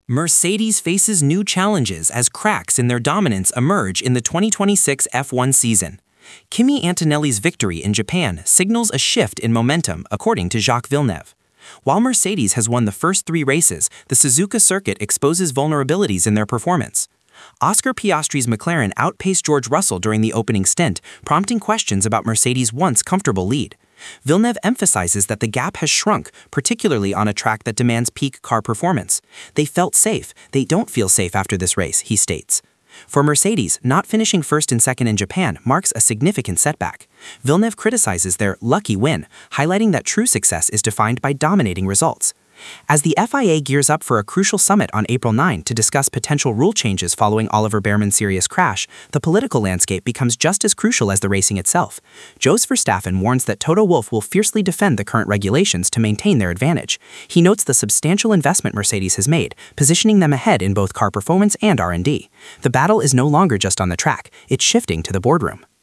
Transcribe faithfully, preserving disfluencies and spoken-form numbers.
Mercedes faces new challenges as cracks in their dominance emerge in the twenty twenty-six F one season. Kimi Antonelli's victory in Japan signals a shift in momentum, according to Jacques Villeneuve. While Mercedes has won the first three races, the Suzuka circuit exposes vulnerabilities in their performance. Oscar Piastri's McLaren outpaced George Russell during the opening stint, prompting questions about Mercedes' once comfortable lead. Villeneuve emphasizes that the gap has shrunk, particularly on a track that demands peak car performance. They felt safe. They don't feel safe after this race, he states. For Mercedes, not finishing first and second in Japan marks a significant setback. Villeneuve criticizes their lucky win, highlighting that true success is defined by dominating results. As the F I A gears up for a crucial summit on April ninth to discuss potential rule changes following Oliver Behrman's serious crash, the political landscape becomes just as crucial as the racing itself. Jos Verstappen warns that Toto Wolff will fiercely defend the current regulations to maintain their advantage. He notes the substantial investment Mercedes has made, positioning them ahead in both car performance and R and D. The battle is no longer just on the track, it's shifting to the boardroom.